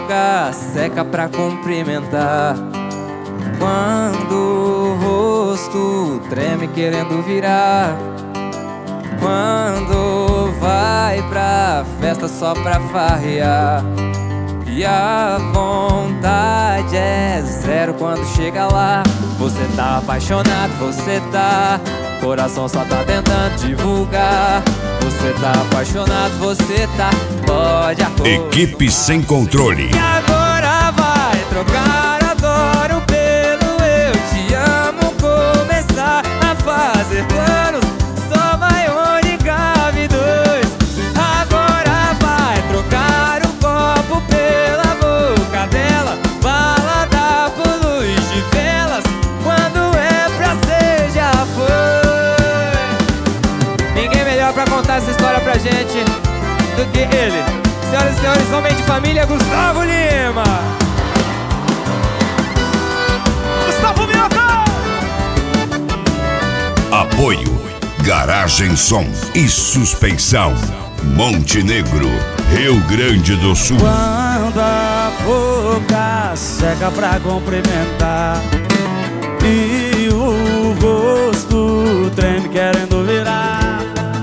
boca seca pra cumprimentar, quando o rosto treme querendo virar, quando vai pra festa só pra farrear, e a vontade é zero quando chega lá. Você tá apaixonado, você tá, coração só tá tentando divulgar. Você tá apaixonado, você tá, pode acordar. Equipe Sem Controle. E agora vai trocar adoro pelo eu te amo, começar a fazer planos, só vai onde cabe dois. Agora vai trocar o copo pela boca dela, balada por luz de velas, quando é pra ser já foi. Ninguém melhor pra contar essa história pra gente do que ele. Senhoras e senhores, homem de família, Gustavo Lima. Gustavo Mioca! Apoio Garagem Som e Suspensão, Montenegro, Rio Grande do Sul. Quando a boca seca pra cumprimentar e o rosto treme querendo virar,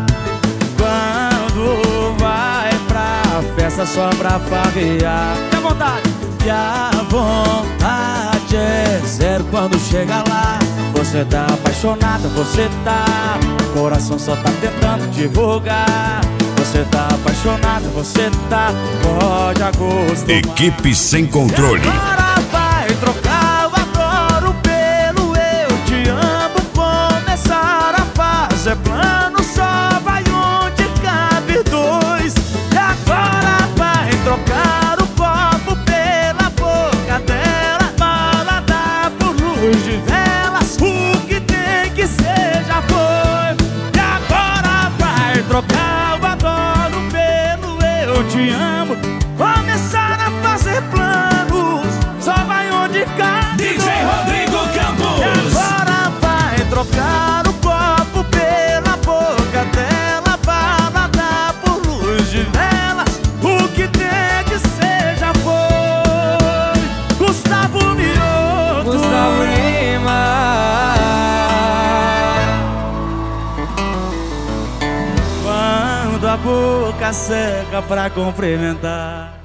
quando vai pra festa só pra farrear, e a vontade? E a vontade é zero quando chega lá. Você tá apaixonada, você tá, coração só tá tentando divulgar. Você tá apaixonada, você tá, pode acostumar. Equipe Sem Controle. E agora vai trocar o adoro pelo eu te amo, começar a fazer plano, só vai onde cabe dois. E agora vai trocar o copo pela boca dela, balada por luz de velas, o que tem que ser já foi. E agora vai trocar o adoro pelo eu te amo, começar a fazer planos, só vai onde cabe DJ dois. Rodrigo Campos. E agora vai trocar o copo pela boca dela, balada por luz de velas, o que tem que ser já foi. Gustavo Mioto. Gustavo Lima. Quando a boca seca pra cumprimentar